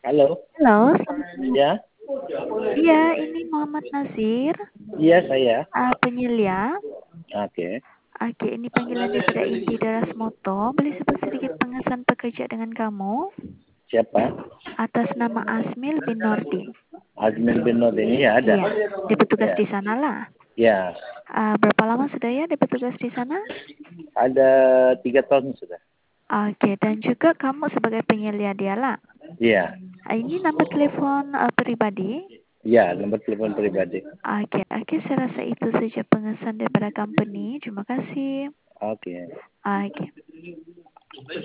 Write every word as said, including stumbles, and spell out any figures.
Halo, Halo, selamat ya, iya, ini Muhammad Nasir, iya saya. uh, penyelia. Oke, Oke, ini panggilan daripada Inti Daras Moto. Boleh sebut sedikit pengesan pekerja dengan kamu? siapa? Atas nama Asmil bin Nordin. Azmin bin Nur ini ya ada. Iya, dia bertugas Ya, di sana lah. ya, Uh, berapa lama sudah ya dia bertugas di sana? ada tiga tahun sudah. Oke, dan juga kamu sebagai penyelia dia lah. Iya, Uh, ini nomor telepon uh, pribadi. iya, nomor telepon pribadi. Oke, oke, saya rasa itu saja pengesan daripada company. Terima kasih. Oke. Oke.